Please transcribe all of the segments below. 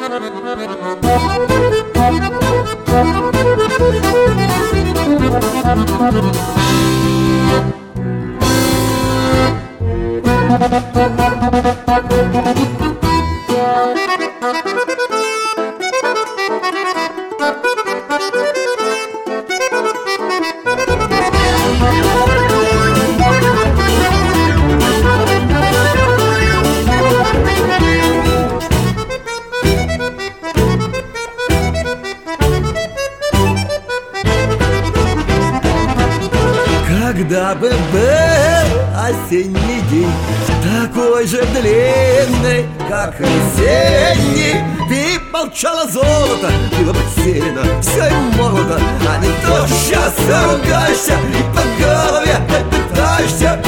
Когда бы был осенний день, такой же длинный, как осенний, ты молчала золото, было потеряно, все и молодо. А не то сейчас ругаешься и по голове пытаешься.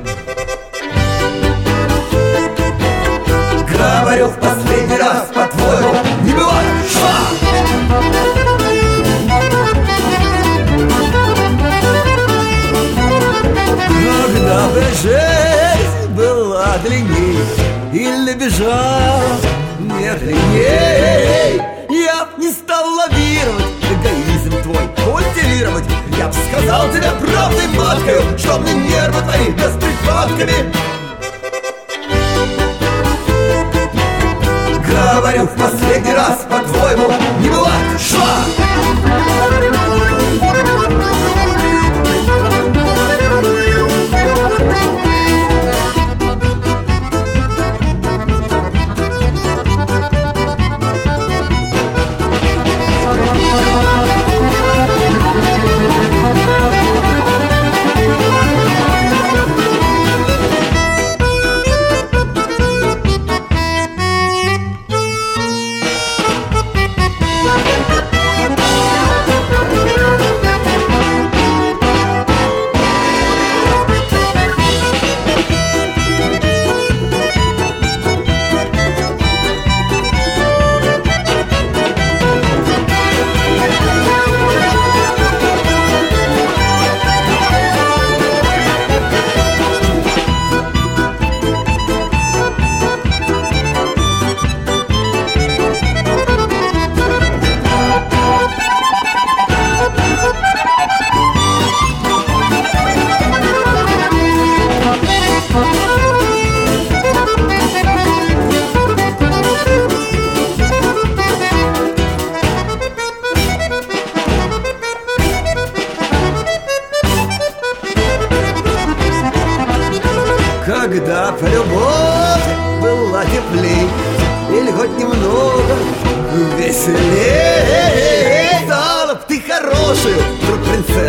Говорю в последний раз, по-твоему, не бывает шва. Когда бы жизнь была длинней или бежала медленней, я б не стал лавировать, эгоизм твой культивировать. Я б сказал тебе правдой маткою, что мне нервы твои да с припадками. Говорю в последний раз, по-твоему, не бывает шва. Когда б любовь была теплей или хоть немного веселей, стала б ты хорошую, вдруг принцессой